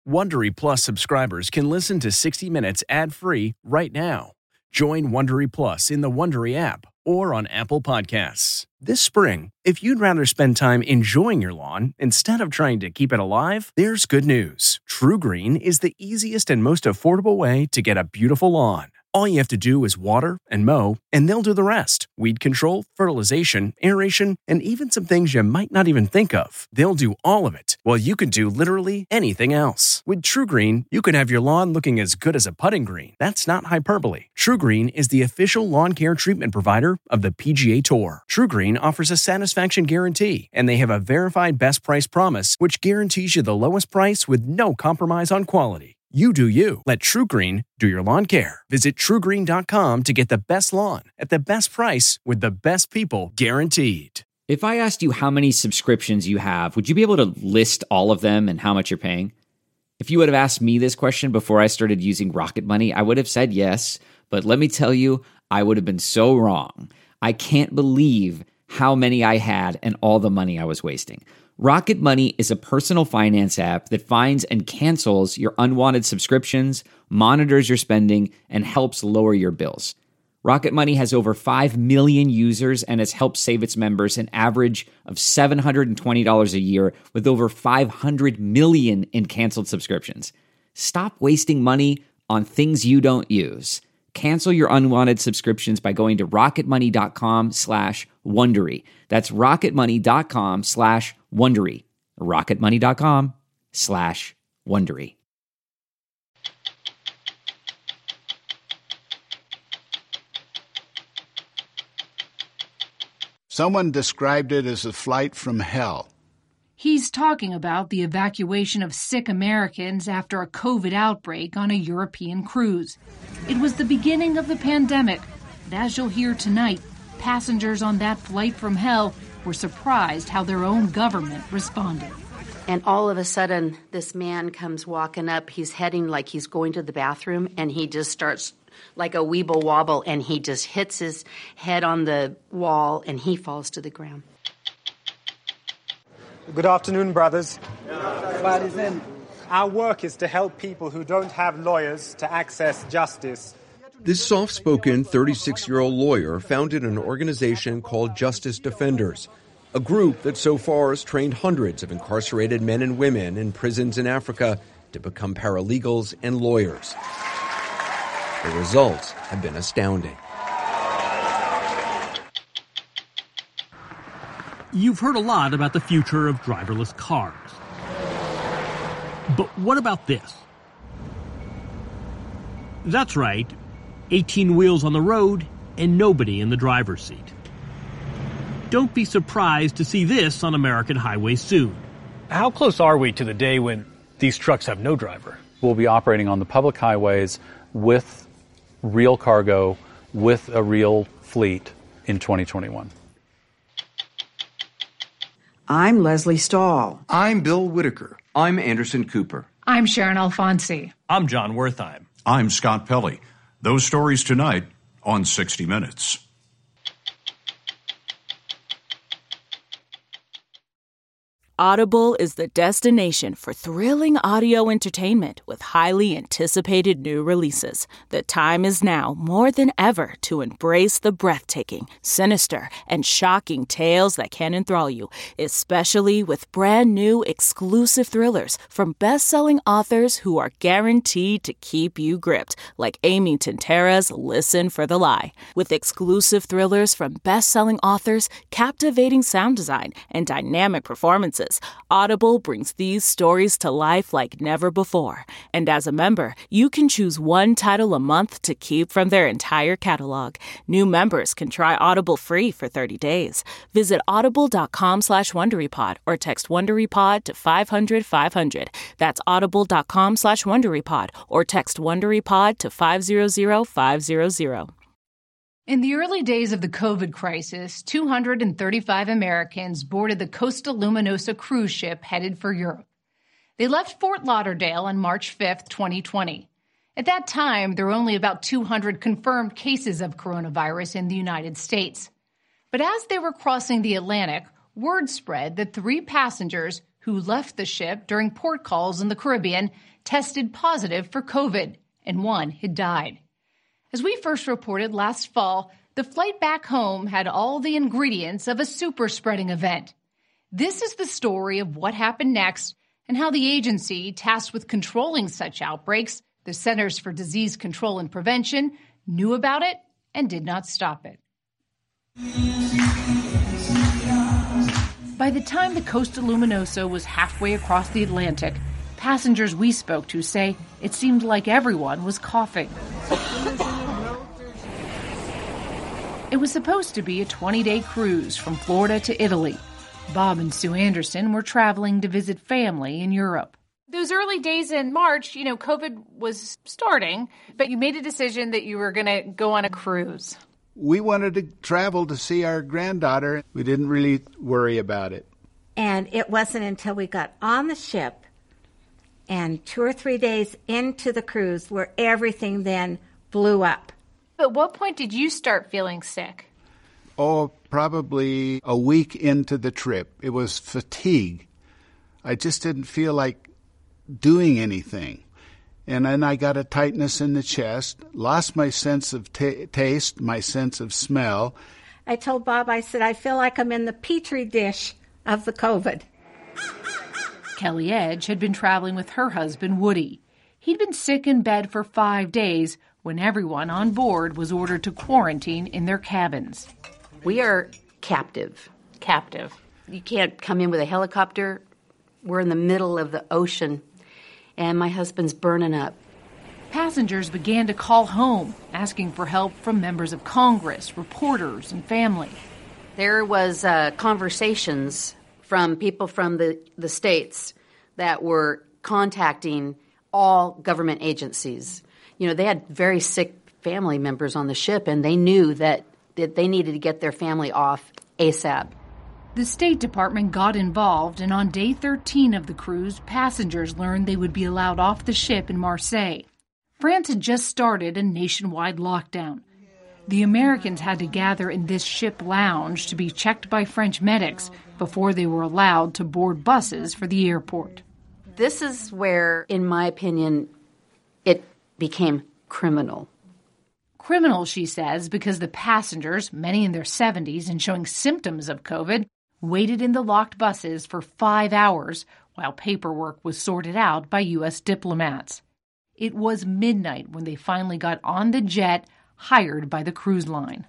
Wondery Plus subscribers can listen to 60 Minutes ad-free right now. Join Wondery Plus in the Wondery app or on Apple Podcasts. This spring, if you'd rather spend time enjoying your lawn instead of trying to keep it alive, there's good news. TruGreen is the easiest and most affordable way to get a beautiful lawn. All you have to do is water and mow, and they'll do the rest. Weed control, fertilization, aeration, and even some things you might not even think of. They'll do all of it, while you can do literally anything else. With TruGreen, you can have your lawn looking as good as a putting green. That's not hyperbole. TruGreen is the official lawn care treatment provider of the PGA Tour. TruGreen offers a satisfaction guarantee, and they have a verified best price promise, which guarantees you the lowest price with no compromise on quality. You do you. Let TruGreen do your lawn care. Visit TruGreen.com to get the best lawn at the best price with the best people guaranteed. If I asked you how many subscriptions you have, would you be able to list all of them and how much you're paying? If you would have asked me this question before I started using Rocket Money, I would have said yes, but let me tell you, I would have been so wrong. I can't believe how many I had and all the money I was wasting. Rocket Money is a personal finance app that finds and cancels your unwanted subscriptions, monitors your spending, and helps lower your bills. Rocket Money has over 5 million users and has helped save its members an average of $720 a year with over 500 million in canceled subscriptions. Stop wasting money on things you don't use. Cancel your unwanted subscriptions by going to rocketmoney.com/Wondery. That's rocketmoney.com/Wondery. rocketmoney.com/Wondery. Someone described it as a flight from hell. He's talking about the evacuation of sick Americans after a COVID outbreak on a European cruise. It was the beginning of the pandemic, but as you'll hear tonight, passengers on that flight from hell were surprised how their own government responded. And all of a sudden, this man comes walking up. He's heading like he's going to the bathroom, and he just starts like a weeble wobble, and he just hits his head on the wall, and he falls to the ground. Good afternoon, brothers. Our work is to help people who don't have lawyers to access justice. This soft-spoken 36-year-old lawyer founded an organization called Justice Defenders, a group that so far has trained hundreds of incarcerated men and women in prisons in Africa to become paralegals and lawyers. The results have been astounding. You've heard a lot about the future of driverless cars. But what about this? That's right, 18 wheels on the road and nobody in the driver's seat. Don't be surprised to see this on American highways soon. How close are we to the day when these trucks have no driver? We'll be operating on the public highways with real cargo, with a real fleet in 2021. I'm Leslie Stahl. I'm Bill Whitaker. I'm Anderson Cooper. I'm Sharon Alfonsi. I'm John Wertheim. I'm Scott Pelley. Those stories tonight on 60 Minutes. Audible is the destination for thrilling audio entertainment with highly anticipated new releases. The time is now more than ever to embrace the breathtaking, sinister, and shocking tales that can enthrall you, especially with brand new exclusive thrillers from best-selling authors who are guaranteed to keep you gripped, like Amy Tintera's Listen for the Lie. With exclusive thrillers from best-selling authors, captivating sound design, and dynamic performances, Audible brings these stories to life like never before. And as a member, you can choose one title a month to keep from their entire catalog. New members can try Audible free for 30 days. Visit audible.com/WonderyPod or text WonderyPod to 500-500. That's audible.com/WonderyPod or text WonderyPod to 500-500. In the early days of the COVID crisis, 235 Americans boarded the Costa Luminosa cruise ship headed for Europe. They left Fort Lauderdale on March 5, 2020. At that time, there were only about 200 confirmed cases of coronavirus in the United States. But as they were crossing the Atlantic, word spread that 3 passengers who left the ship during port calls in the Caribbean tested positive for COVID, and one had died. As we first reported last fall, the flight back home had all the ingredients of a super spreading event. This is the story of what happened next and how the agency tasked with controlling such outbreaks, the Centers for Disease Control and Prevention, knew about it and did not stop it. By the time the Costa Luminosa was halfway across the Atlantic, passengers we spoke to say it seemed like everyone was coughing. It was supposed to be a 20-day cruise from Florida to Italy. Bob and Sue Anderson were traveling to visit family in Europe. Those early days in March, COVID was starting, but you made a decision that you were going to go on a cruise. We wanted to travel to see our granddaughter. We didn't really worry about it. And it wasn't until we got on the ship and 2 or 3 days into the cruise where everything then blew up. At what point did you start feeling sick? Oh, probably a week into the trip. It was fatigue. I just didn't feel like doing anything. And then I got a tightness in the chest, lost my sense of taste, my sense of smell. I told Bob, I said, I feel like I'm in the petri dish of the COVID. Kelly Edge had been traveling with her husband, Woody. He'd been sick in bed for 5 days when everyone on board was ordered to quarantine in their cabins. We are captive. Captive. You can't come in with a helicopter. We're in the middle of the ocean, and my husband's burning up. Passengers began to call home, asking for help from members of Congress, reporters, and family. There was conversations from people from the states that were contacting all government agencies. They had very sick family members on the ship, and they knew that they needed to get their family off ASAP. The State Department got involved, and on day 13 of the cruise, passengers learned they would be allowed off the ship in Marseille. France had just started a nationwide lockdown. The Americans had to gather in this ship lounge to be checked by French medics before they were allowed to board buses for the airport. This is where, in my opinion, it became criminal. Criminal, she says, because the passengers, many in their 70s and showing symptoms of COVID, waited in the locked buses for 5 hours while paperwork was sorted out by U.S. diplomats. It was midnight when they finally got on the jet hired by the cruise line.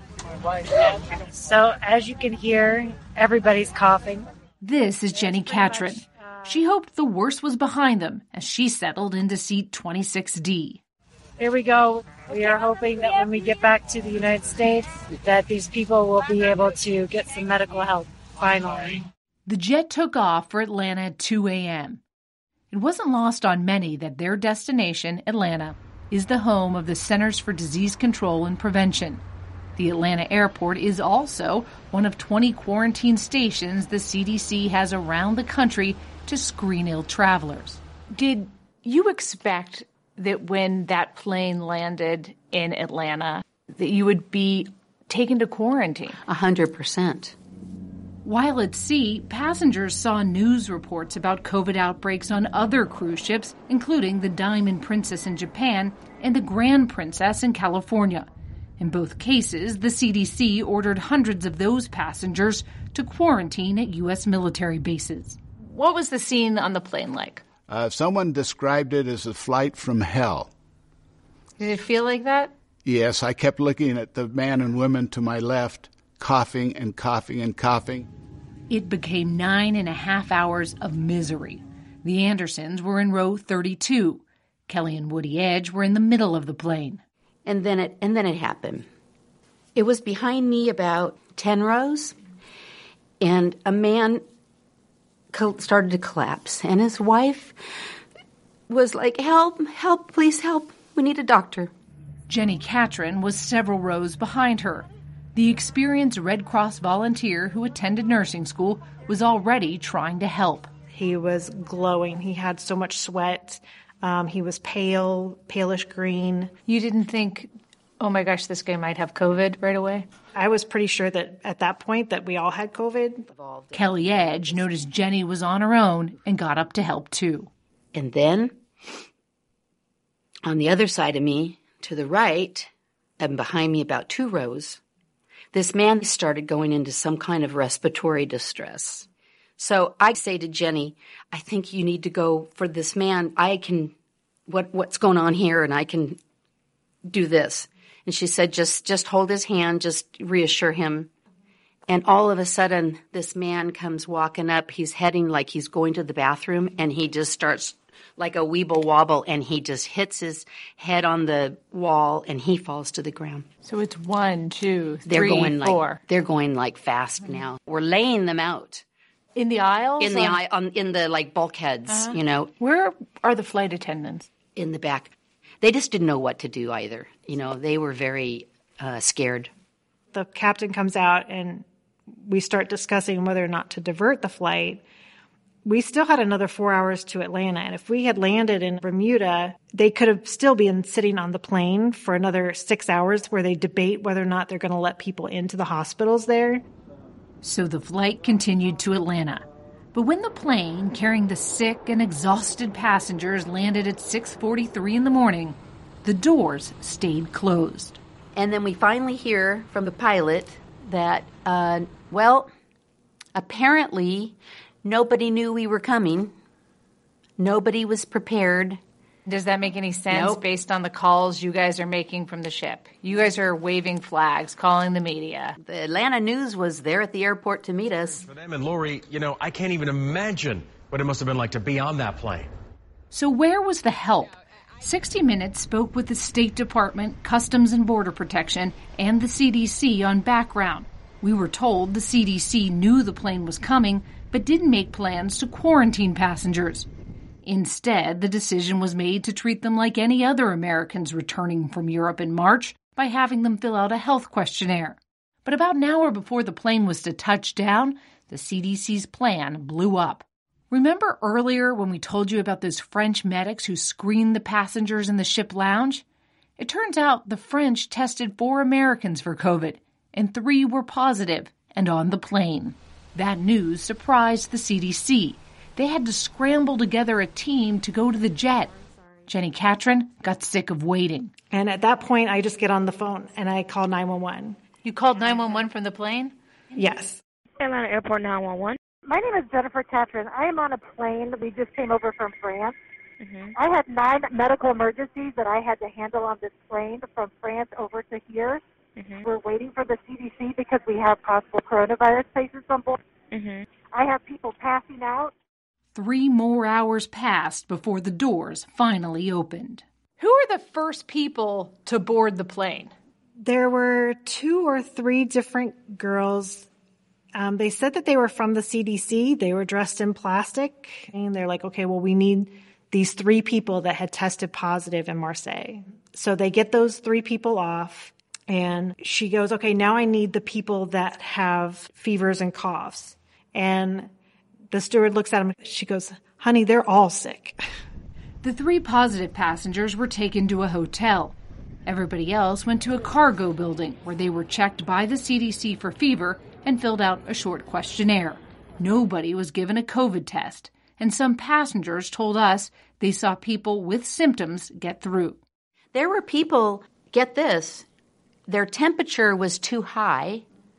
So, as you can hear, everybody's coughing. This is Jenny Catron. She hoped the worst was behind them as she settled into seat 26D. Here we go. We are hoping that when we get back to the United States, that these people will be able to get some medical help, finally. The jet took off for Atlanta at 2 a.m. It wasn't lost on many that their destination, Atlanta, is the home of the Centers for Disease Control and Prevention. The Atlanta airport is also one of 20 quarantine stations the CDC has around the country to screen ill travelers. Did you expect that when that plane landed in Atlanta, that you would be taken to quarantine? 100%. While at sea, passengers saw news reports about COVID outbreaks on other cruise ships, including the Diamond Princess in Japan and the Grand Princess in California. In both cases, the CDC ordered hundreds of those passengers to quarantine at U.S. military bases. What was the scene on the plane like? Someone described it as a flight from hell. Did it feel like that? Yes, I kept looking at the man and women to my left, coughing and coughing and coughing. It became 9.5 hours of misery. The Andersons were in row 32. Kelly and Woody Edge were in the middle of the plane. And then it happened. It was behind me about 10 rows, and a man started to collapse, and his wife was like, help, please help, we need a doctor. Jenny Catron was several rows behind her. The experienced Red Cross volunteer who attended nursing school was already trying to help. He was glowing. He had so much sweat. He was pale, palish green. You didn't think oh my gosh, this guy might have COVID right away? I was pretty sure that at that point that we all had COVID. Kelly Edge noticed Jenny was on her own and got up to help too. And then on the other side of me, to the right, and behind me about 2 rows, this man started going into some kind of respiratory distress. So I say to Jenny, I think you need to go for this man. I can, what's going on here? And I can do this. And she said, just hold his hand, just reassure him. And all of a sudden, this man comes walking up. He's heading like he's going to the bathroom, and he just starts like a weeble wobble, and he just hits his head on the wall, and he falls to the ground. So it's 1, 2, 3, they're going 4. They're going like fast now. We're laying them out. In the aisles? In the like bulkheads, you know. Where are the flight attendants? In the back. They just didn't know what to do either. You know, they were very scared. The captain comes out and we start discussing whether or not to divert the flight. We still had another 4 hours to Atlanta. And if we had landed in Bermuda, they could have still been sitting on the plane for another 6 hours where they debate whether or not they're going to let people into the hospitals there. So the flight continued to Atlanta. But when the plane carrying the sick and exhausted passengers landed at 6:43 in the morning, the doors stayed closed. And then we finally hear from the pilot that, apparently nobody knew we were coming. Nobody was prepared. Does that make any sense? Nope. Based on the calls you guys are making from the ship? You guys are waving flags, calling the media. The Atlanta News was there at the airport to meet us. For them and Lori, I can't even imagine what it must have been like to be on that plane. So where was the help? 60 Minutes spoke with the State Department, Customs and Border Protection, and the CDC on background. We were told the CDC knew the plane was coming, but didn't make plans to quarantine passengers. Instead, the decision was made to treat them like any other Americans returning from Europe in March by having them fill out a health questionnaire. But about an hour before the plane was to touch down, the CDC's plan blew up. Remember earlier when we told you about those French medics who screened the passengers in the ship lounge? It turns out the French tested 4 Americans for COVID, and 3 were positive and on the plane. That news surprised the CDC. They had to scramble together a team to go to the jet. Jenny Catron got sick of waiting. And at that point, I just get on the phone and I call 911. You called 911 from the plane? Yes. Atlanta Airport 911. My name is Jennifer Catron. I am on a plane. We just came over from France. Mm-hmm. I had 9 medical emergencies that I had to handle on this plane from France over to here. Mm-hmm. We're waiting for the CDC because we have possible coronavirus cases on board. Mm-hmm. I have people passing out. 3 more hours passed before the doors finally opened. Who are the first people to board the plane? There were 2 or 3 different girls. They said that they were from the CDC. They were dressed in plastic. And they're like, okay, well, we need these 3 people that had tested positive in Marseille. So they get those 3 people off. And she goes, okay, now I need the people that have fevers and coughs. And the steward looks at him. She goes, honey, they're all sick. The 3 positive passengers were taken to a hotel. Everybody else went to a cargo building where they were checked by the CDC for fever and filled out a short questionnaire. Nobody was given a COVID test, and some passengers told us they saw people with symptoms get through. There were people, get this, their temperature was too high,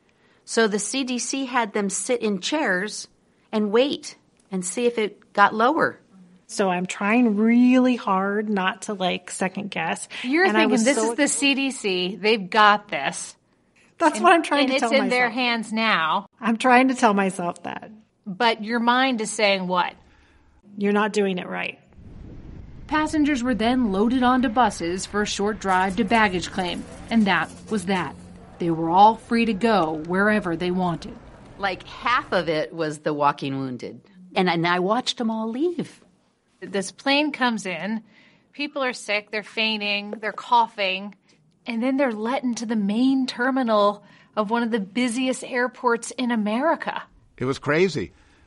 so the CDC had them sit in chairs and wait and see if it got lower. So I'm trying really hard not to second guess. You're thinking this is the CDC. They've got this. That's what I'm trying to tell myself. And it's in their hands now. I'm trying to tell myself that. But your mind is saying what? You're not doing it right. Passengers were then loaded onto buses for a short drive to baggage claim. And that was that. They were all free to go wherever they wanted. Like half of it was the walking wounded. And I watched them all leave. This plane comes in, people are sick, they're fainting, they're coughing, and then they're let into the main terminal of one of the busiest airports in America. It was crazy.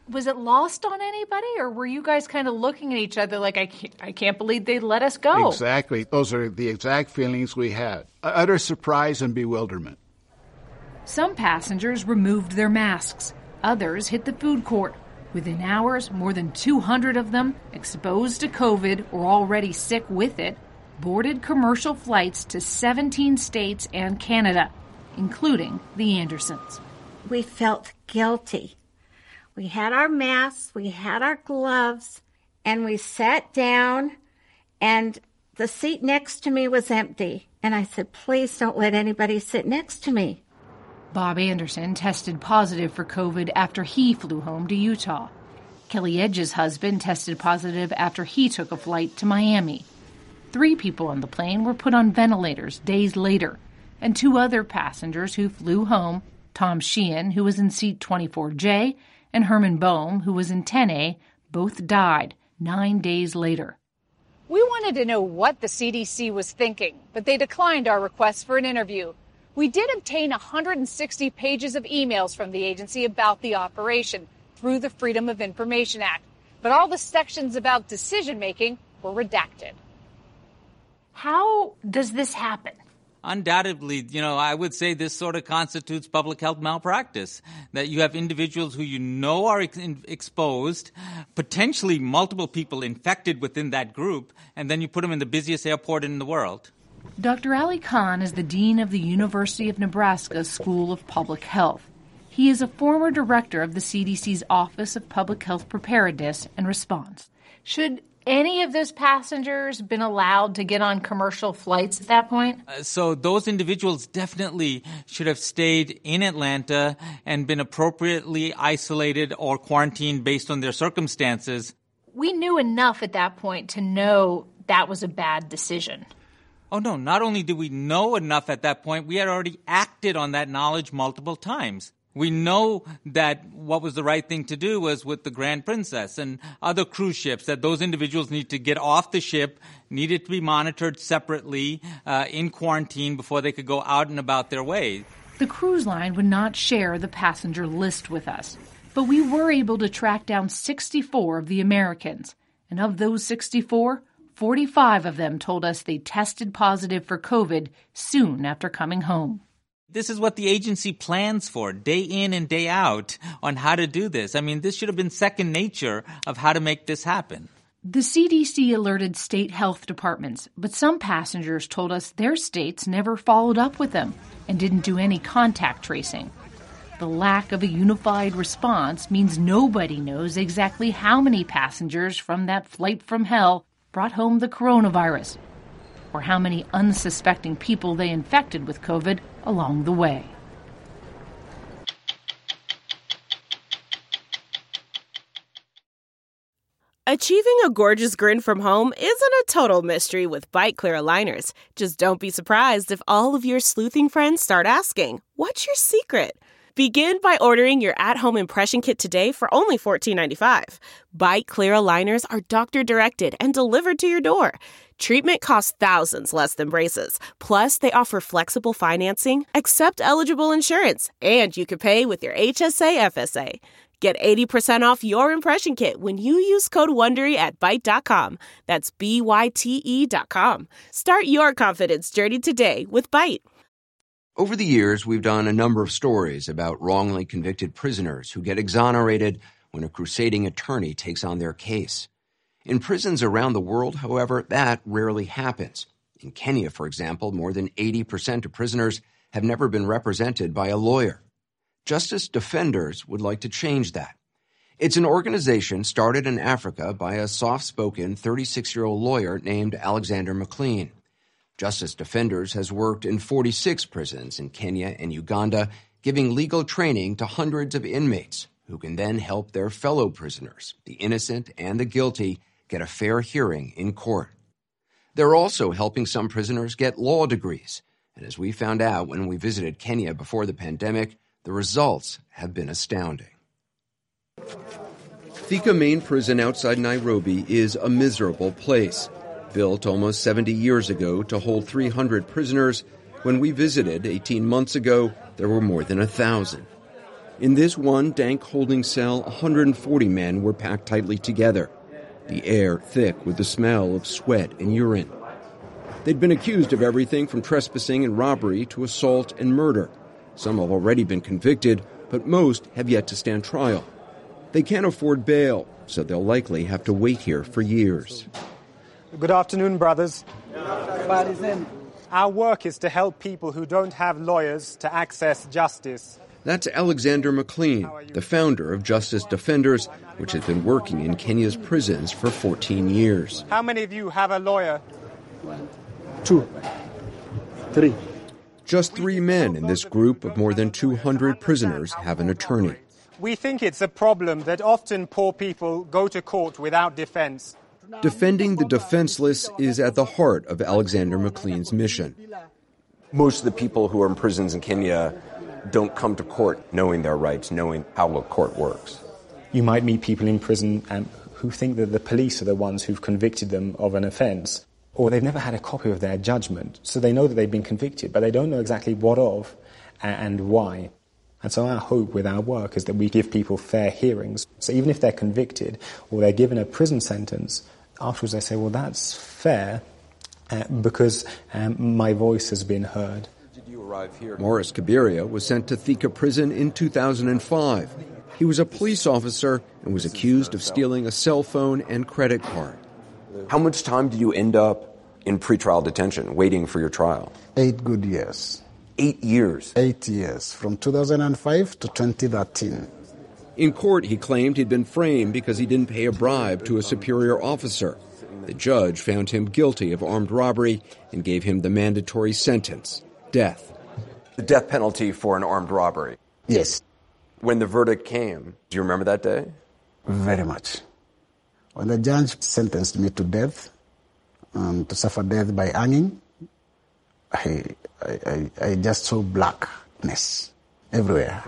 Was it lost on anybody, or were you guys kind of looking at each other like, I can't believe they let us go? Exactly. Those are the exact feelings we had. Utter surprise and bewilderment. Some passengers removed their masks. Others hit the food court. Within hours, more than 200 of them, exposed to COVID or already sick with it, boarded commercial flights to 17 states and Canada, including the Andersons. We felt guilty. We had our masks, we had our gloves, and we sat down, and the seat next to me was empty. And I said, please don't let anybody sit next to me. Bob Anderson tested positive for COVID after he flew home to Utah. Kelly Edge's husband tested positive after he took a flight to Miami. 3 people on the plane were put on ventilators days later, and 2 other passengers who flew home, Tom Sheehan, who was in seat 24J, and Herman Boehm, who was in 10A, both died 9 days later. We wanted to know what the CDC was thinking, but they declined our request for an interview. We did obtain 160 pages of emails from the agency about the operation through the Freedom of Information Act, but all the sections about decision-making were redacted. How does this happen? Undoubtedly, I would say this sort of constitutes public health malpractice, that you have individuals who are exposed, potentially multiple people infected within that group, and then you put them in the busiest airport in the world. Dr. Ali Khan is the dean of the University of Nebraska School of Public Health. He is a former director of the CDC's Office of Public Health Preparedness and Response. Should any of those passengers been allowed to get on commercial flights at that point? So those individuals definitely should have stayed in Atlanta and been appropriately isolated or quarantined based on their circumstances. We knew enough at that point to know that was a bad decision. Oh, no, not only did we know enough at that point, we had already acted on that knowledge multiple times. We know that what was the right thing to do was with the Grand Princess and other cruise ships, that those individuals need to get off the ship, needed to be monitored separately in quarantine before they could go out and about their way. The cruise line would not share the passenger list with us, but we were able to track down 64 of the Americans. And of those 64, 45 of them told us they tested positive for COVID soon after coming home. This is what the agency plans for, day in and day out, on how to do this. I mean, this should have been second nature of how to make this happen. The CDC alerted state health departments, but some passengers told us their states never followed up with them and didn't do any contact tracing. The lack of a unified response means nobody knows exactly how many passengers from that flight from hell brought home the coronavirus, or how many unsuspecting people they infected with COVID along the way. Achieving a gorgeous grin from home isn't a total mystery with Byte Clear aligners. Just don't be surprised if all of your sleuthing friends start asking, "What's your secret?" Begin by ordering your at-home impression kit today for only $14.95. Byte Clear aligners are doctor-directed and delivered to your door. Treatment costs thousands less than braces. Plus, they offer flexible financing, accept eligible insurance, and you can pay with your HSA FSA. Get 80% off your impression kit when you use code WONDERY at Byte.com. That's BYTE.com. Start your confidence journey today with Byte. Over the years, we've done a number of stories about wrongly convicted prisoners who get exonerated when a crusading attorney takes on their case. In prisons around the world, however, that rarely happens. In Kenya, for example, more than 80% of prisoners have never been represented by a lawyer. Justice Defenders would like to change that. It's an organization started in Africa by a soft-spoken 36-year-old lawyer named Alexander McLean. Justice Defenders has worked in 46 prisons in Kenya and Uganda, giving legal training to hundreds of inmates who can then help their fellow prisoners, the innocent and the guilty, get a fair hearing in court. They're also helping some prisoners get law degrees. And as we found out when we visited Kenya before the pandemic, the results have been astounding. Thika Main Prison outside Nairobi is a miserable place. Built almost 70 years ago to hold 300 prisoners, when we visited 18 months ago, there were more than 1,000. In this one dank holding cell, 140 men were packed tightly together, the air thick with the smell of sweat and urine. They'd been accused of everything from trespassing and robbery to assault and murder. Some have already been convicted, but most have yet to stand trial. They can't afford bail, so they'll likely have to wait here for years. Good afternoon, brothers. Our work is to help people who don't have lawyers to access justice. That's Alexander McLean, the founder of Justice Defenders, which has been working in Kenya's prisons for 14 years. How many of you have a lawyer? 2, 3. Just 3 men in this group of more than 200 prisoners have an attorney. We think it's a problem that often poor people go to court without defense. Defending the defenseless is at the heart of Alexander McLean's mission. Most of the people who are in prisons in Kenya don't come to court knowing their rights, knowing how a court works. You might meet people in prison who think that the police are the ones who've convicted them of an offence, or they've never had a copy of their judgment, so they know that they've been convicted, but they don't know exactly what of and why. And so our hope with our work is that we give people fair hearings. So even if they're convicted or they're given a prison sentence, afterwards they say, well, that's fair because my voice has been heard. Morris Kabiria was sent to Thika prison in 2005. He was a police officer and was accused of stealing a cell phone and credit card. How much time did you end up in pretrial detention, waiting for your trial? 8 good years. 8 years? 8 years, from 2005 to 2013. In court, he claimed he'd been framed because he didn't pay a bribe to a superior officer. The judge found him guilty of armed robbery and gave him the mandatory sentence, death. The death penalty for an armed robbery? Yes. When the verdict came, do you remember that day? Very much. When the judge sentenced me to death, to suffer death by hanging, I just saw blackness everywhere.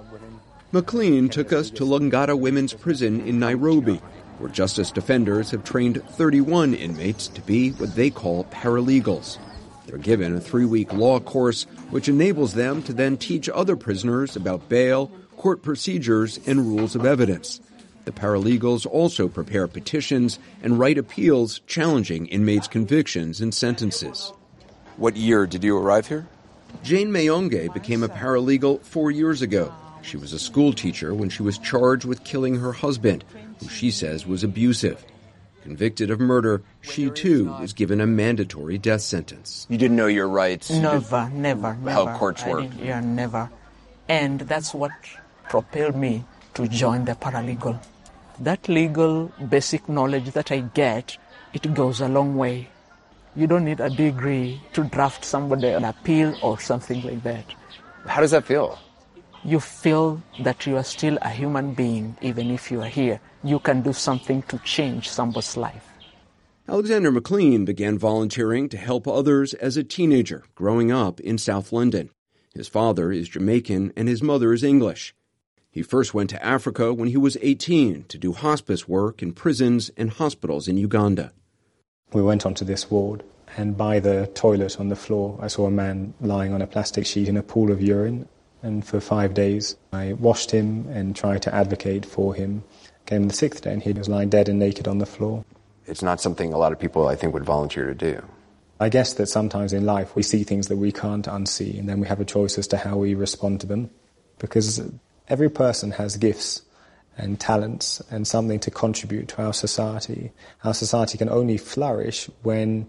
McLean took us to Langata Women's Prison in Nairobi, where Justice Defenders have trained 31 inmates to be what they call paralegals. They're given a 3-week law course, which enables them to then teach other prisoners about bail, court procedures, and rules of evidence. The paralegals also prepare petitions and write appeals challenging inmates' convictions and sentences. What year did you arrive here? Jane Mayonge became a paralegal 4 years ago. She was a school teacher when she was charged with killing her husband, who she says was abusive. Convicted of murder, she too was given a mandatory death sentence. You didn't know your rights? Never. How courts work? Never. And that's what propelled me to join the paralegal. That legal basic knowledge that I get, it goes a long way. You don't need a degree to draft somebody an appeal or something like that. How does that feel? You feel that you are still a human being, even if you are here. You can do something to change somebody's life. Alexander McLean began volunteering to help others as a teenager growing up in South London. His father is Jamaican and his mother is English. He first went to Africa when he was 18 to do hospice work in prisons and hospitals in Uganda. We went onto this ward, and by the toilet on the floor, I saw a man lying on a plastic sheet in a pool of urine. And for 5 days, I washed him and tried to advocate for him. Came the 6th day, and he was lying dead and naked on the floor. It's not something a lot of people, I think, would volunteer to do. I guess that sometimes in life we see things that we can't unsee, and then we have a choice as to how we respond to them. Because every person has gifts and talents and something to contribute to our society. Our society can only flourish when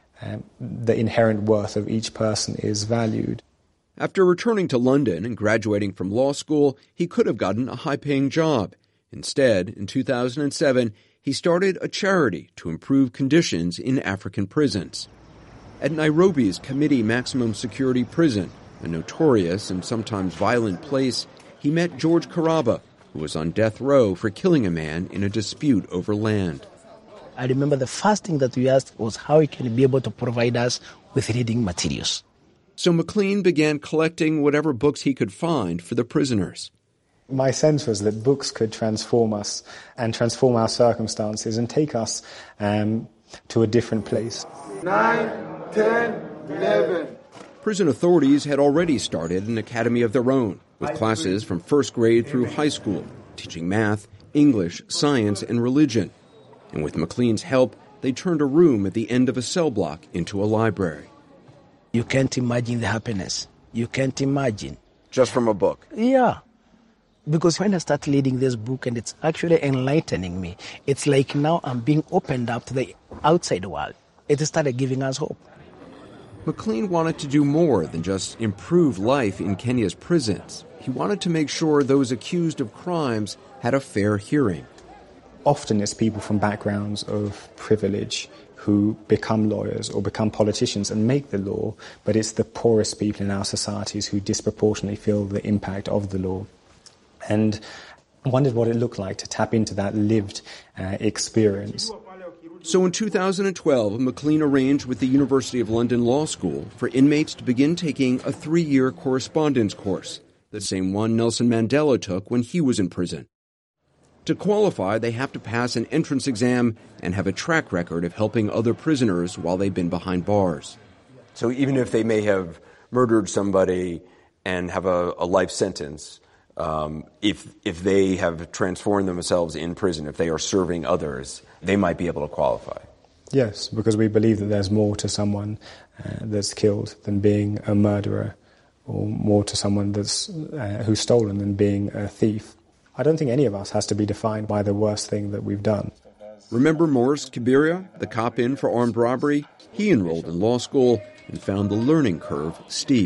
the inherent worth of each person is valued. After returning to London and graduating from law school, he could have gotten a high-paying job. Instead, in 2007, he started a charity to improve conditions in African prisons. At Nairobi's Committee Maximum Security Prison, a notorious and sometimes violent place, he met George Karaba, who was on death row for killing a man in a dispute over land. I remember the first thing that we asked was how he can be able to provide us with reading materials. So McLean began collecting whatever books he could find for the prisoners. My sense was that books could transform us and transform our circumstances and take us to a different place. 9, 10, 11. Prison authorities had already started an academy of their own, with classes from first grade through high school, teaching math, English, science, and religion. And with McLean's help, they turned a room at the end of a cell block into a library. You can't imagine the happiness. You can't imagine. Just from a book? Yeah. Because when I start reading this book and it's actually enlightening me, it's like now I'm being opened up to the outside world. It started giving us hope. McLean wanted to do more than just improve life in Kenya's prisons. He wanted to make sure those accused of crimes had a fair hearing. Often it's people from backgrounds of privilege who become lawyers or become politicians and make the law, but it's the poorest people in our societies who disproportionately feel the impact of the law. And I wondered what it looked like to tap into that lived experience. So in 2012, McLean arranged with the University of London Law School for inmates to begin taking a 3-year correspondence course, the same one Nelson Mandela took when he was in prison. To qualify, they have to pass an entrance exam and have a track record of helping other prisoners while they've been behind bars. So even if they may have murdered somebody and have a life sentence, if they have transformed themselves in prison, if they are serving others, they might be able to qualify. Yes, because we believe that there's more to someone that's killed than being a murderer, or more to someone that's who's stolen than being a thief. I don't think any of us has to be defined by the worst thing that we've done. Remember Morris Kibiria, the cop in for armed robbery? He enrolled in law school and found the learning curve steep.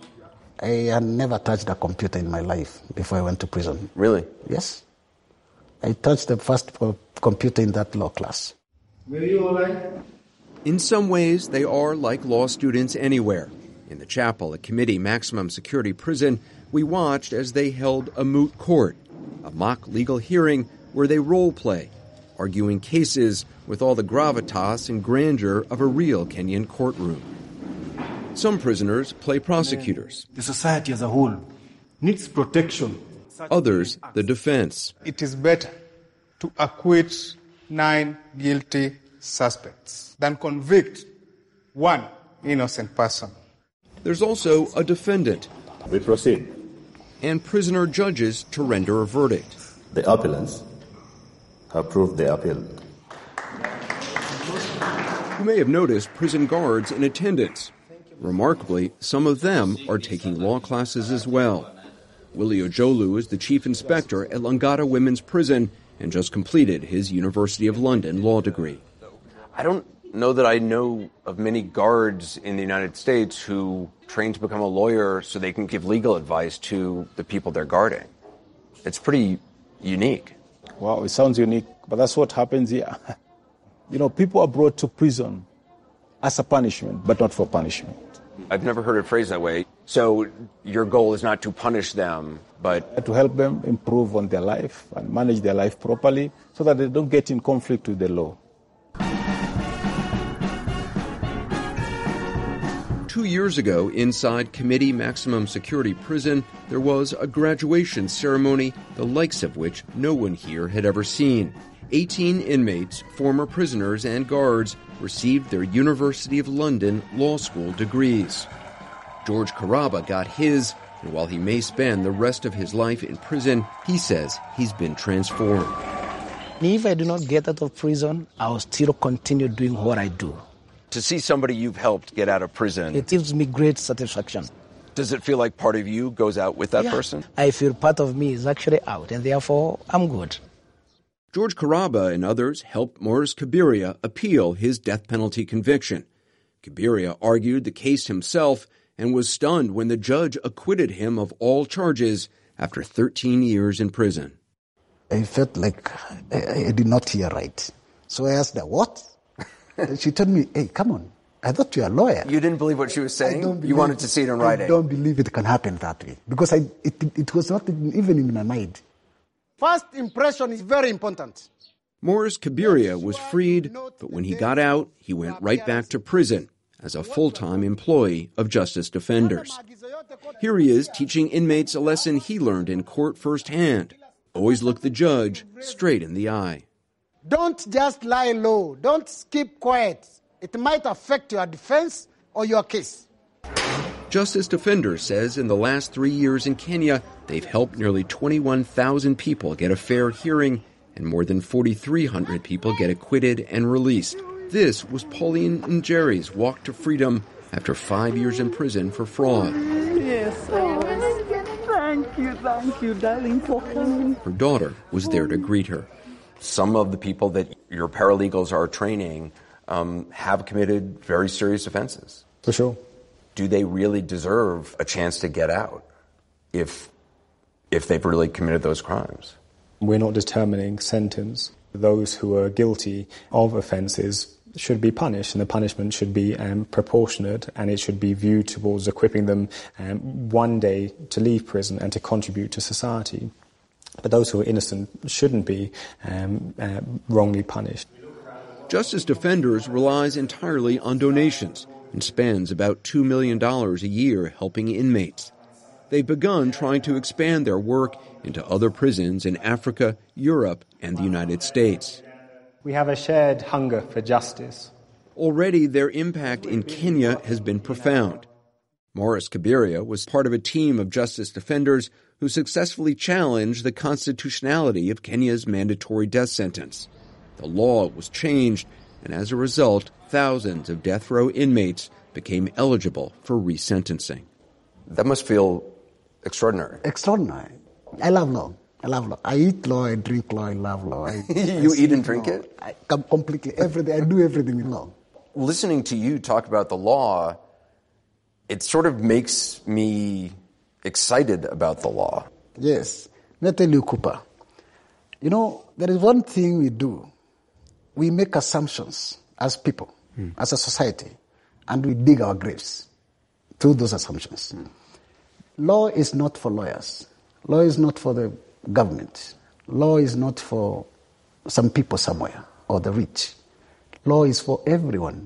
I had never touched a computer in my life before I went to prison. Really? Yes. I touched the first computer in that law class. Were you all right? In some ways, they are like law students anywhere. In the chapel at Committee Maximum Security Prison, we watched as they held a moot court, a mock legal hearing where they role play, arguing cases with all the gravitas and grandeur of a real Kenyan courtroom. Some prisoners play prosecutors. The society as a whole needs protection. Others, the defense. It is better to acquit 9 guilty suspects than convict 1 innocent person. There's also a defendant. We proceed. And prisoner judges to render a verdict. The appellants have proved the appeal. You may have noticed prison guards in attendance. Remarkably, some of them are taking law classes as well. Willie Ojolu is the chief inspector at Langata Women's Prison and just completed his University of London law degree. I don't know that I know of many guards in the United States who train to become a lawyer so they can give legal advice to the people they're guarding. It's pretty unique. Wow, it sounds unique, but that's what happens here. People are brought to prison as a punishment, but not for punishment. I've never heard it phrased that way. So your goal is not to punish them, but to help them improve on their life and manage their life properly so that they don't get in conflict with the law. 2 years ago, inside Committee Maximum Security Prison, there was a graduation ceremony, the likes of which no one here had ever seen. 18 inmates, former prisoners and guards, received their University of London Law School degrees. George Karaba got his, and while he may spend the rest of his life in prison, he says he's been transformed. If I do not get out of prison, I will still continue doing what I do. To see somebody you've helped get out of prison, it gives me great satisfaction. Does it feel like part of you goes out with that person? I feel part of me is actually out, and therefore I'm good. George Karaba and others helped Morris Kibiria appeal his death penalty conviction. Kibiria argued the case himself and was stunned when the judge acquitted him of all charges after 13 years in prison. I felt like I did not hear right. So I asked her, what? She told me, hey, come on. I thought you were a lawyer. You didn't believe what she was saying? You wanted to see it in writing? I don't believe it can happen that way. Because it was not even in my mind. First impression is very important. Morris Kibiria was freed, but when he got out, he went right back to prison as a full-time employee of Justice Defenders. Here he is teaching inmates a lesson he learned in court firsthand. Always look the judge straight in the eye. Don't just lie low. Don't keep quiet. It might affect your defense or your case. Justice Defenders says in the last 3 years in Kenya, they've helped nearly 21,000 people get a fair hearing and more than 4,300 people get acquitted and released. This was Pauline Njeri's walk to freedom after 5 years in prison for fraud. Yes, thank you, darling, for coming. Her daughter was there to greet her. Some of the people that your paralegals are training have committed very serious offenses. For sure. Do they really deserve a chance to get out if they've really committed those crimes? We're not determining sentence. Those who are guilty of offences should be punished, and the punishment should be proportionate, and it should be viewed towards equipping them one day to leave prison and to contribute to society. But those who are innocent shouldn't be wrongly punished. Justice Defenders relies entirely on donations and spends about $2 million a year helping inmates. They've begun trying to expand their work into other prisons in Africa, Europe, and the United States. We have a shared hunger for justice. Already their impact in Kenya has been profound. Morris Kabiria was part of a team of Justice Defenders who successfully challenged the constitutionality of Kenya's mandatory death sentence. The law was changed, and as a result, thousands of death row inmates became eligible for resentencing. That must feel extraordinary. Extraordinary. I love law. I eat law, I drink law, I love law. You eat and drink it? Completely. Everything. I do everything with law. Listening to you talk about the law, it sort of makes me excited about the law. Yes. Let me tell you, Cooper. You know, there is one thing we do. We make assumptions as people, as a society, and we dig our graves through those assumptions. Law is not for lawyers. Law is not for the government. Law is not for some people somewhere or the rich. Law is for everyone.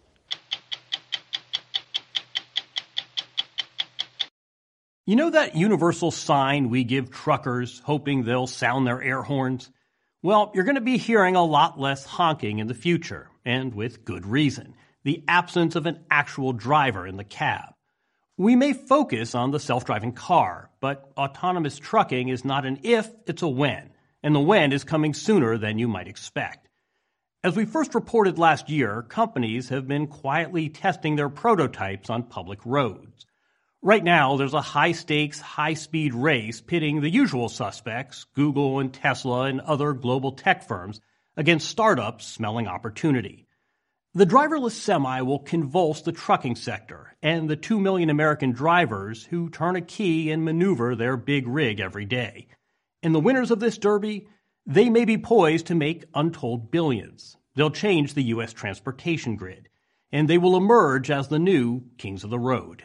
You know that universal sign we give truckers hoping they'll sound their air horns? Well, you're going to be hearing a lot less honking in the future, and with good reason. The absence of an actual driver in the cab. We may focus on the self-driving car, but autonomous trucking is not an if, it's a when. And the when is coming sooner than you might expect. As we first reported last year, companies have been quietly testing their prototypes on public roads. Right now, there's a high-stakes, high-speed race pitting the usual suspects, Google and Tesla and other global tech firms, against startups smelling opportunity. The driverless semi will convulse the trucking sector and the 2 million American drivers who turn a key and maneuver their big rig every day. And the winners of this derby, they may be poised to make untold billions. They'll change the U.S. transportation grid, and they will emerge as the new kings of the road.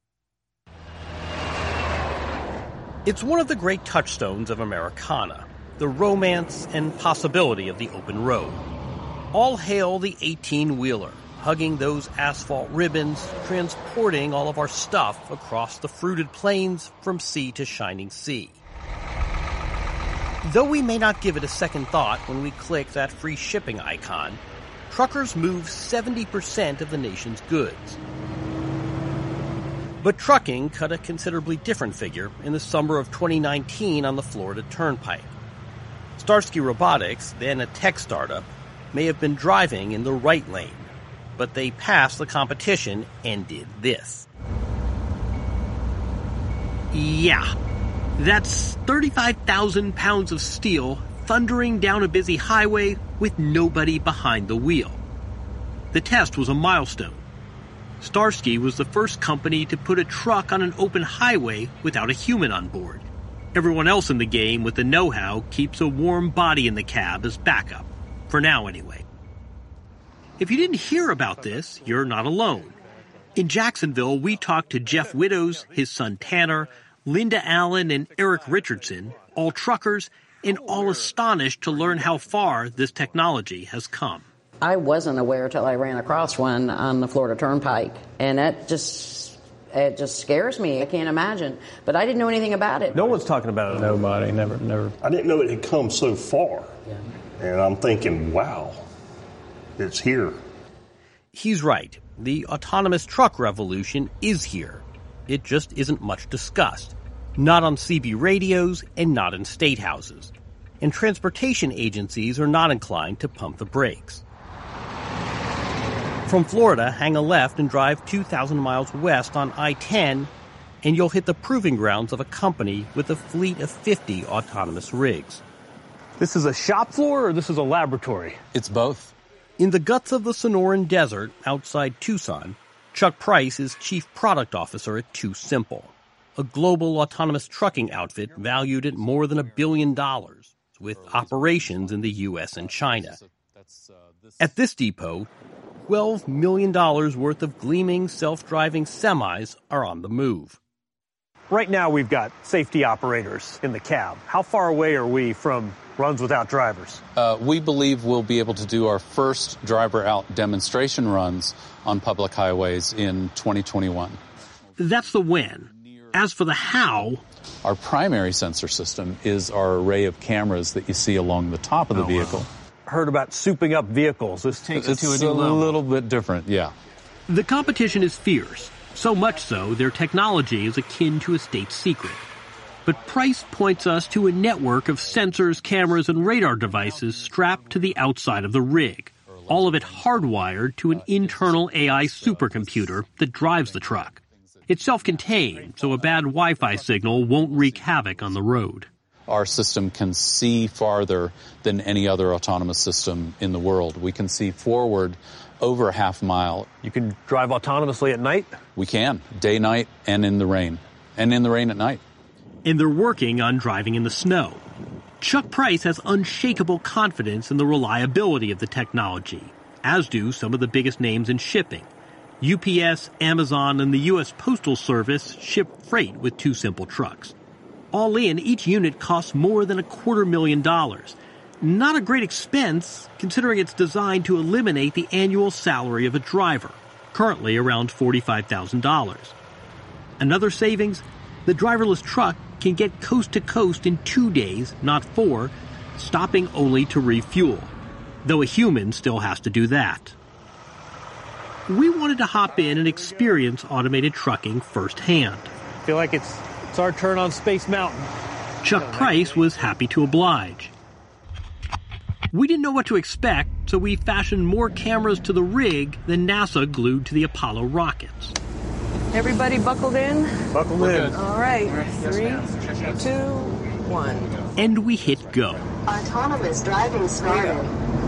It's one of the great touchstones of Americana, the romance and possibility of the open road. All hail the 18-wheeler, hugging those asphalt ribbons, transporting all of our stuff across the fruited plains from sea to shining sea. Though we may not give it a second thought when we click that free shipping icon, truckers move 70% of the nation's goods. But trucking cut a considerably different figure in the summer of 2019 on the Florida Turnpike. Starsky Robotics, then a tech startup, may have been driving in the right lane, but they passed the competition and did this. Yeah, that's 35,000 pounds of steel thundering down a busy highway with nobody behind the wheel. The test was a milestone. Starsky was the first company to put a truck on an open highway without a human on board. Everyone else in the game with the know-how keeps a warm body in the cab as backup. For now, anyway. If you didn't hear about this, you're not alone. In Jacksonville, we talked to Jeff Widows, his son Tanner, Linda Allen, and Eric Richardson, all truckers, and all astonished to learn how far this technology has come. I wasn't aware till I ran across one on the Florida Turnpike, and it just scares me. I can't imagine. But I didn't know anything about it. No one's talking about it. Nobody, never. I didn't know it had come so far. Yeah. And I'm thinking, wow, it's here. He's right. The autonomous truck revolution is here. it just isn't much discussed. Not on CB radios and not in state houses. And transportation agencies are not inclined to pump the brakes. From Florida, hang a left and drive 2,000 miles west on I-10, and you'll hit the proving grounds of a company with a fleet of 50 autonomous rigs. This is a shop floor or this is a laboratory? It's both. In the guts of the Sonoran Desert outside Tucson, Chuck Price is Chief Product Officer at TuSimple, a global autonomous trucking outfit valued at more than $1 billion, with operations in the U.S. and China. At this depot, $12 million worth of gleaming self-driving semis are on the move. Right now we've got safety operators in the cab. How far away are we from runs without drivers? We believe we'll be able to do our first driver-out demonstration runs on public highways in 2021. That's the when. As for the how... Our primary sensor system is our array of cameras that you see along the top of the vehicle. Wow. Heard about souping up vehicles. This takes it to a new level. It's a little bit different, yeah. The competition is fierce. So much so, their technology is akin to a state secret. But Price points us to a network of sensors, cameras, and radar devices strapped to the outside of the rig, all of it hardwired to an internal AI supercomputer that drives the truck. It's self-contained, so a bad Wi-Fi signal won't wreak havoc on the road. Our system can see farther than any other autonomous system in the world. We can see forward over a half mile. You can drive autonomously at night? We can, day, night, and in the rain. And in the rain at night. And they're working on driving in the snow. Chuck Price has unshakable confidence in the reliability of the technology, as do some of the biggest names in shipping. UPS, Amazon, and the U.S. Postal Service ship freight with TuSimple trucks. All in, each unit costs more than $250,000. Not a great expense, considering it's designed to eliminate the annual salary of a driver, currently around $45,000. Another savings? The driverless truck can get coast to coast in 2 days, not 4, stopping only to refuel, though a human still has to do that. We wanted to hop in and experience automated trucking firsthand. I feel like it's our turn on Space Mountain. Chuck Price was happy to oblige. We didn't know what to expect, so we fashioned more cameras to the rig than NASA glued to the Apollo rockets. Everybody buckled in? Buckled in. All right. 3, 2, 1. And we hit go. Autonomous driving started.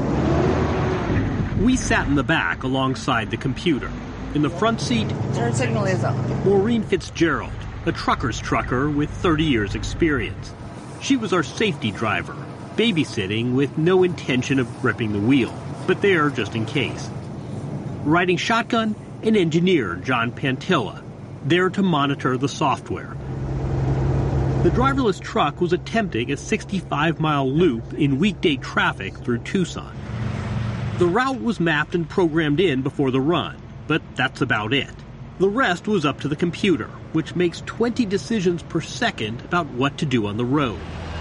We sat in the back alongside the computer. In the front seat, turn signal is on. Maureen Fitzgerald, a trucker's trucker with 30 years experience. She was our safety driver, babysitting with no intention of gripping the wheel, but there just in case. Riding shotgun, an engineer, John Pantilla, there to monitor the software. The driverless truck was attempting a 65-mile loop in weekday traffic through Tucson. The route was mapped and programmed in before the run, but that's about it. The rest was up to the computer, which makes 20 decisions per second about what to do on the road.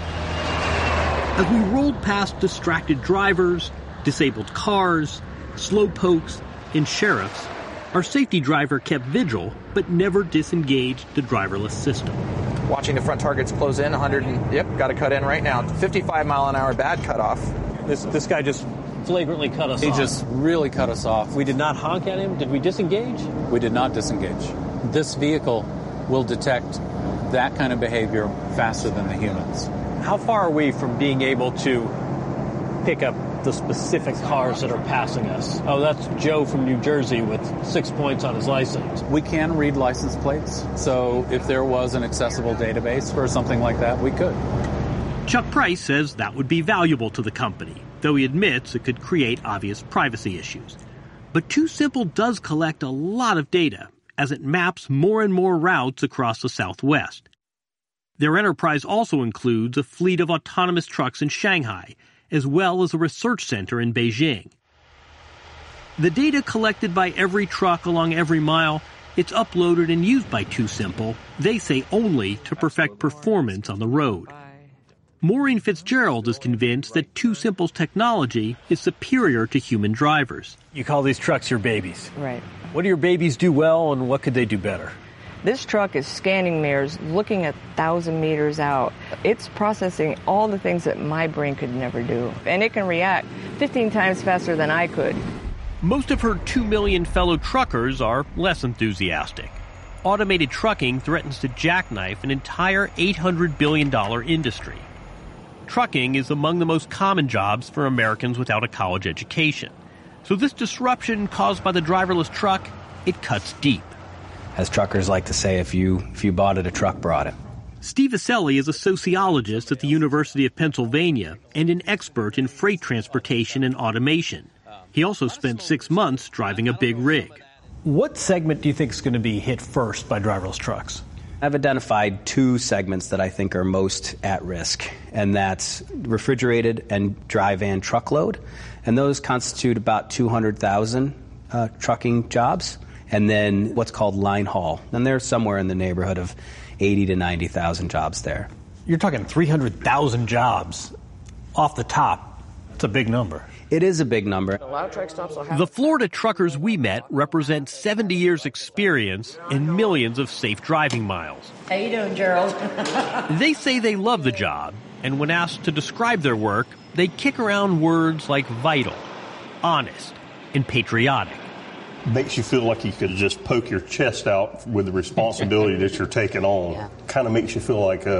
As we rolled past distracted drivers, disabled cars, slowpokes, and sheriffs, our safety driver kept vigil, but never disengaged the driverless system. Watching the front targets close in, 100, got to cut in right now. 55 mile an hour bad cutoff. This guy just flagrantly cut us off. He just really cut us off. We did not honk at him. Did we disengage? We did not disengage. This vehicle will detect that kind of behavior faster than the humans. How far are we from being able to pick up the specific cars that are passing us? Oh, that's Joe from New Jersey with 6 points on his license. We can read license plates, so if there was an accessible database for something like that, we could. Chuck Price says that would be valuable to the company, though he admits it could create obvious privacy issues. But TuSimple does collect a lot of data as it maps more and more routes across the Southwest. Their enterprise also includes a fleet of autonomous trucks in Shanghai, as well as a research center in Beijing. The data collected by every truck along every mile, it's uploaded and used by TuSimple, they say only to perfect performance on the road. Maureen Fitzgerald is convinced that TuSimple's technology is superior to human drivers. You call these trucks your babies. Right. What do your babies do well, and what could they do better? This truck is scanning mirrors, looking at 1,000 meters out. It's processing all the things that my brain could never do. And it can react 15 times faster than I could. Most of her 2 million fellow truckers are less enthusiastic. Automated trucking threatens to jackknife an entire $800 billion industry. Trucking is among the most common jobs for Americans without a college education. So this disruption caused by the driverless truck, it cuts deep. As truckers like to say, if you bought it, a truck brought it. Steve Aselli is a sociologist at the University of Pennsylvania and an expert in freight transportation and automation. He also spent 6 months driving a big rig. What segment do you think is going to be hit first by driverless trucks? I've identified 2 segments that I think are most at risk, and that's refrigerated and dry van truckload. And those constitute about 200,000 trucking jobs. And then what's called line haul. And there's somewhere in the neighborhood of 80 to 90,000 jobs there. You're talking 300,000 jobs off the top. It's a big number. It is a big number. The Florida truckers we met represent 70 years' experience and millions of safe driving miles. How you doing, Gerald? They say they love the job, and when asked to describe their work, they kick around words like vital, honest, and patriotic. Makes you feel like you could just poke your chest out with the responsibility that you're taking on. Yeah. Kind of makes you feel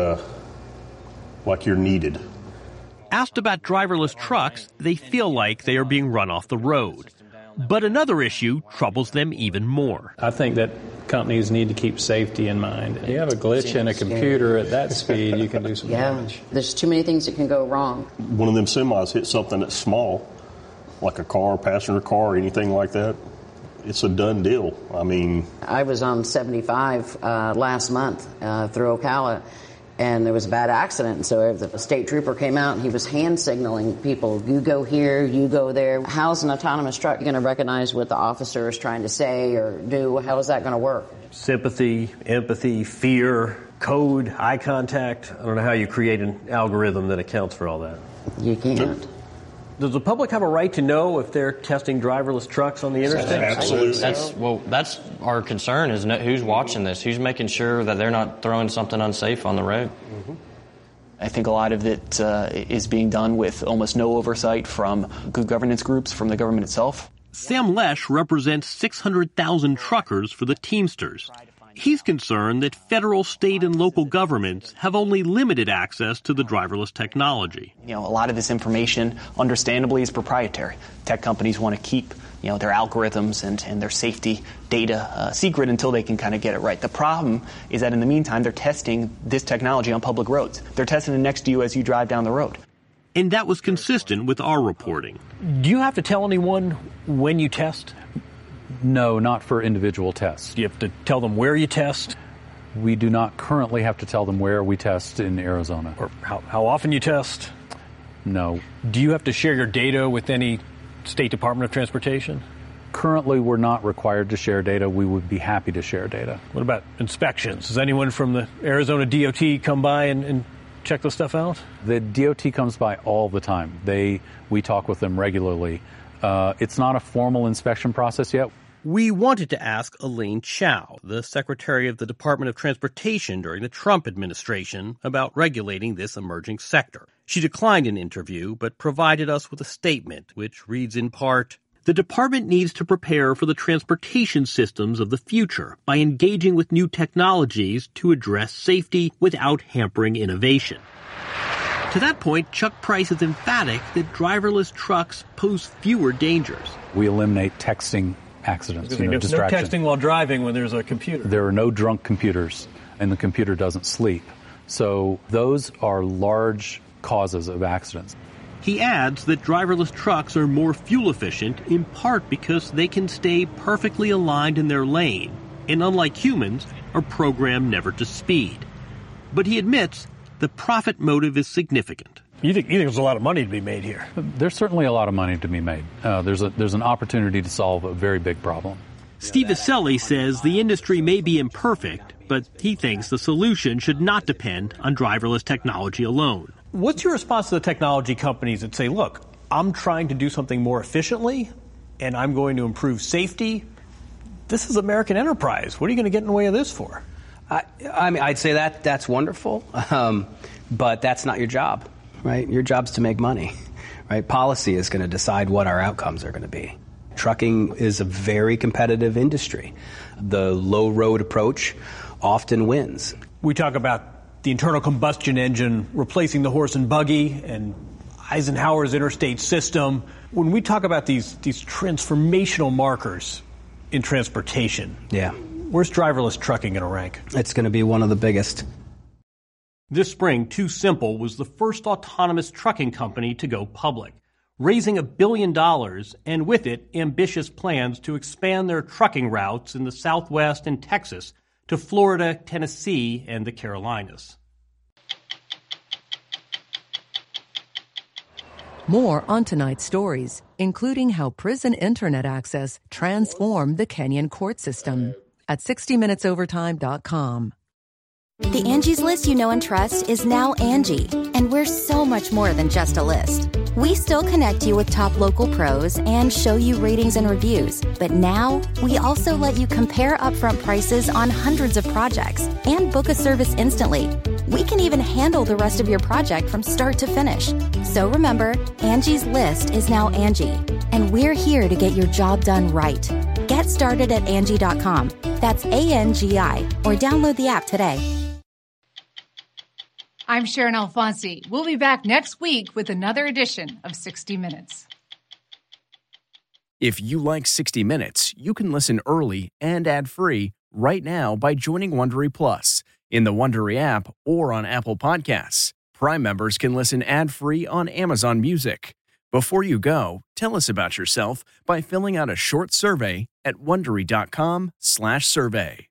like you're needed. Asked about driverless trucks, they feel like they are being run off the road. But another issue troubles them even more. I think that companies need to keep safety in mind. You have a glitch in a computer at that speed, you can do some damage. There's too many things that can go wrong. One of them semis hit something that's small, like a car, passenger car, or anything like that. It's a done deal. I was on 75 last month through Ocala, and there was a bad accident. So the state trooper came out, and he was hand signaling people, you go here, you go there. How's an autonomous truck going to recognize what the officer is trying to say or do? How is that going to work? Sympathy, empathy, fear, code, eye contact. I don't know how you create an algorithm that accounts for all that. You can't. Does the public have a right to know if they're testing driverless trucks on the interstate? Absolutely. That's our concern, is who's watching this, who's making sure that they're not throwing something unsafe on the road. Mm-hmm. I think a lot of it is being done with almost no oversight from good governance groups, from the government itself. Sam Lesh represents 600,000 truckers for the Teamsters. He's concerned that federal, state, and local governments have only limited access to the driverless technology. A lot of this information, understandably, is proprietary. Tech companies want to keep, their algorithms and their safety data secret until they can kind of get it right. The problem is that in the meantime, they're testing this technology on public roads. They're testing it next to you as you drive down the road. And that was consistent with our reporting. Do you have to tell anyone when you test? No, not for individual tests. Do you have to tell them where you test? We do not currently have to tell them where we test in Arizona. Or how often you test? No. Do you have to share your data with any State Department of Transportation? Currently, we're not required to share data. We would be happy to share data. What about inspections? Does anyone from the Arizona DOT come by and check this stuff out? The DOT comes by all the time. We talk with them regularly. It's not a formal inspection process yet. We wanted to ask Elaine Chao, the Secretary of the Department of Transportation during the Trump administration, about regulating this emerging sector. She declined an interview, but provided us with a statement, which reads in part, "The department needs to prepare for the transportation systems of the future by engaging with new technologies to address safety without hampering innovation." To that point, Chuck Price is emphatic that driverless trucks pose fewer dangers. We eliminate texting accidents, no texting while driving when there's a computer. There are no drunk computers, and the computer doesn't sleep. So those are large causes of accidents. He adds that driverless trucks are more fuel efficient in part because they can stay perfectly aligned in their lane, and unlike humans, are programmed never to speed. But he admits the profit motive is significant. You think there's a lot of money to be made here? There's certainly a lot of money to be made. There's an opportunity to solve a very big problem. Steve Aselli says the industry may be imperfect, but he thinks the solution should not depend on driverless technology alone. What's your response to the technology companies that say, look, I'm trying to do something more efficiently, and I'm going to improve safety, this is American enterprise. What are you going to get in the way of this for? I mean, I'd say that's wonderful, but that's not your job, right? Your job's to make money, right? Policy is going to decide what our outcomes are going to be. Trucking is a very competitive industry. The low road approach often wins. We talk about the internal combustion engine replacing the horse and buggy and Eisenhower's interstate system. When we talk about these transformational markers in transportation, where's driverless trucking going to rank? It's going to be one of the biggest. This spring, Too Simple was the first autonomous trucking company to go public, raising $1 billion, and with it, ambitious plans to expand their trucking routes in the Southwest and Texas to Florida, Tennessee, and the Carolinas. More on tonight's stories, including how prison internet access transformed the Kenyan court system at 60minutesovertime.com. The Angie's List you know and trust is now Angie, and we're so much more than just a list. We still connect you with top local pros and show you ratings and reviews, but now we also let you compare upfront prices on hundreds of projects and book a service instantly. We can even handle the rest of your project from start to finish. So remember, Angie's List is now Angie, and we're here to get your job done right. Get started at Angie.com. That's ANGI, or download the app today. I'm Sharon Alfonsi. We'll be back next week with another edition of 60 Minutes. If you like 60 Minutes, you can listen early and ad-free right now by joining Wondery Plus in the Wondery app or on Apple Podcasts. Prime members can listen ad-free on Amazon Music. Before you go, tell us about yourself by filling out a short survey at Wondery.com/survey.